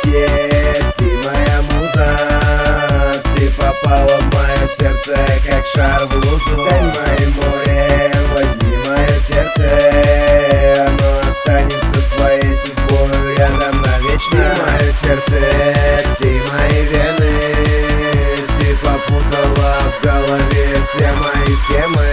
счастье, ты моя муза. Ты попала в мое сердце, как шар в лузу. Стань моим морем, возьми мое сердце, оно останется с твоей судьбой рядом навечно. Ты мое сердце, ты мои вены, ты попутала в голове все мои схемы.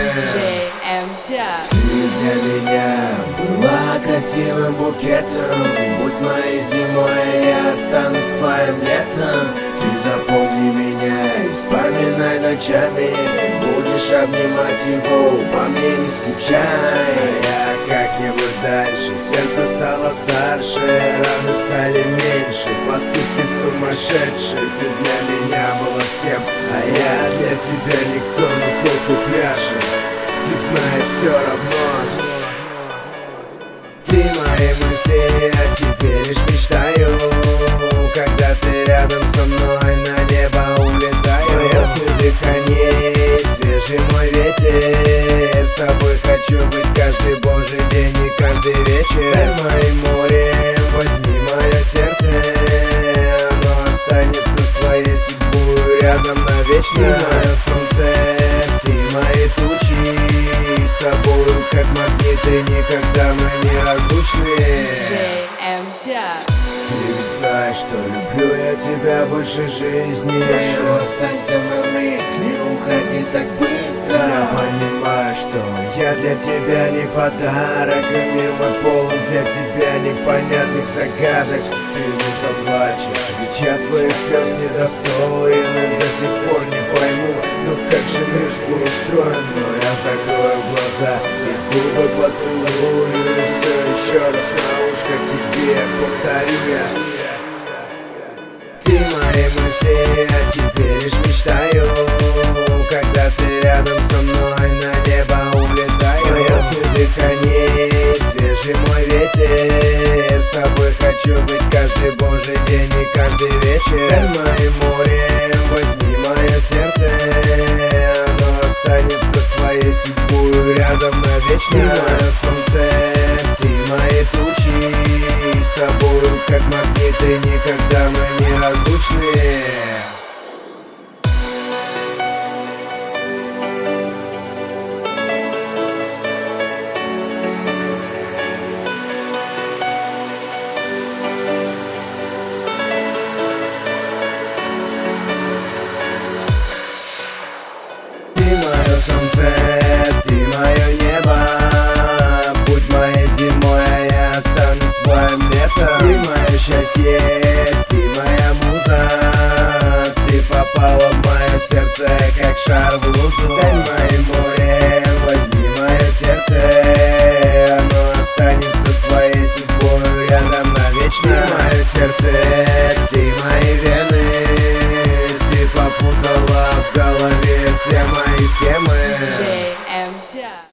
Ты для меня была красивым букетом, будь моей зимой, я останусь твоим летом. Ты запомни меня и вспоминай ночами, будешь обнимать его, по мне не скучай. Я как-нибудь дальше, сердце стало старше, раны стали меньше, поступки сумасшедшие. Ты для меня была всем, а я для тебя никто, но плохо пляшет. Ты знаешь, все равно. Ты мои мысли, а теперь лишь мечтаю, когда ты рядом со мной, на небо улетаю. Твое дыхание, свежий мой ветер, с тобой хочу быть каждый божий день и каждый вечер. Стань моим морем, возьми мое сердце, оно останется с твоей судьбой рядом навечно. Ты мое солнце, ты мои тучи, с тобою как магниты, никогда мы не разлучны. Ты ведь знаешь, что люблю я тебя больше жизни. Прошу, останься на миг, не уходи так быстро. Я понимаю, что я для тебя не подарок, и мир мой полон для тебя непонятных загадок. Ты не заплачешь, ведь я твоих слез недостоин, и до сих пор не пойму, ну как же мир твой устроен. Но я закрою глаза и в губы поцелую, и все еще раз на ушко тебе повторю я. Ты мои мысли, а теперь лишь мечтаю, когда ты рядом со мной, на небо улетаю. Твое дыхание, свежий мой ветер, с тобой хочу быть каждый божий день и каждый вечер. Стань моим морем, возьми мое сердце, оно останется с твоей судьбой рядом навечно. Ты мое солнце, ты мои тучи, с тобою как магниты, никогда мы не разлучны. Ты мое солнце, ты мое небо, будь моей зимой, а я останусь твоим летом. Ты мое счастье, ты моя муза, ты попала в мое сердце, как шар в лузу. Стань моим морем, возьми мое сердце, оно останется